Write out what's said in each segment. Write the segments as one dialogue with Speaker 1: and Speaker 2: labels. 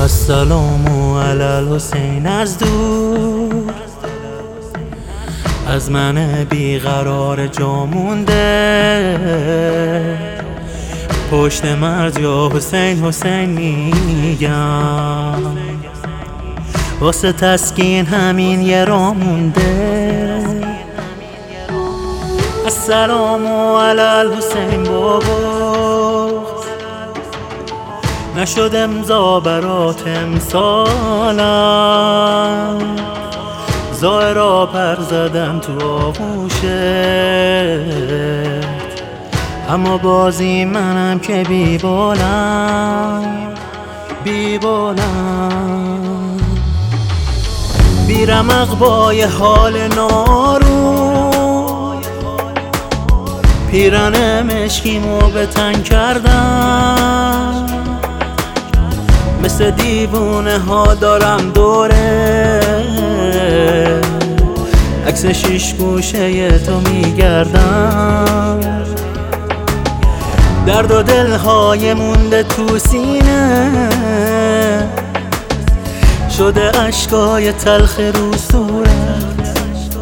Speaker 1: السلام علی الحسین از دور، از من بیقرار جا مونده. پشت مرد یا حسین حسین میگم، واسه تسکین همین یه را مونده. السلام علی الحسین بابا، نشد امضا برات امسالم، زائرا پر زدن تو آغوشت، اما بازی منم که بیبالم بیرمق با یه حال نارو، پیرن مشکیمو به تن کردم، مثل دیوونه ها دارم دوره عکس شیش گوشه تو میگردم. درد و دلهای مونده تو سینه، شده اشکای تلخ رو صورت،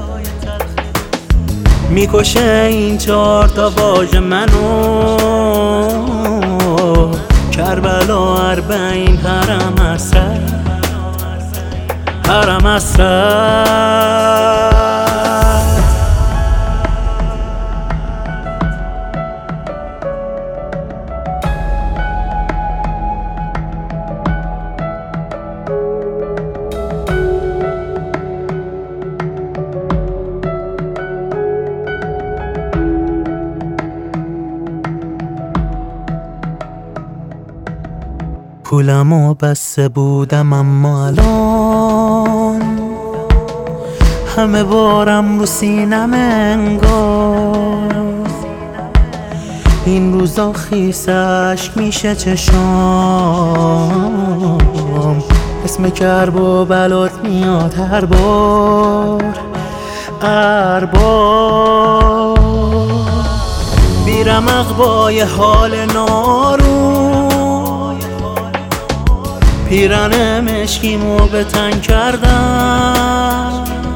Speaker 1: میکشه این 4 تا واژه منو، کربلا 40 حرم اسرت. پولمو بسته بودم اما الان همه بارم رو سینم انگار، این روزا خیس اشک میشه چشام، اسم کرب و بلات میاد هر بار بیرمق با یه حال نارو، پیرن مشکیمو به تن کردم،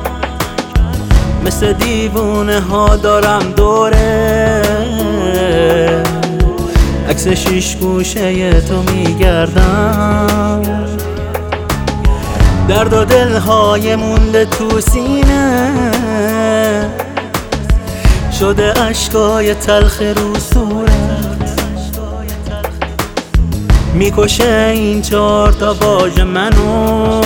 Speaker 1: مثل دیوونه ها دارم دوره عکس شیش گوشه تو میگردم. درد و دلهای مونده تو سینه، شده اشکای تلخ رو صورت، میکشه این 4 تا واژه منو،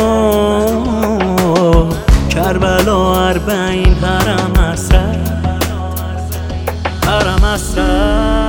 Speaker 1: کربلا 40 حرم اسرت.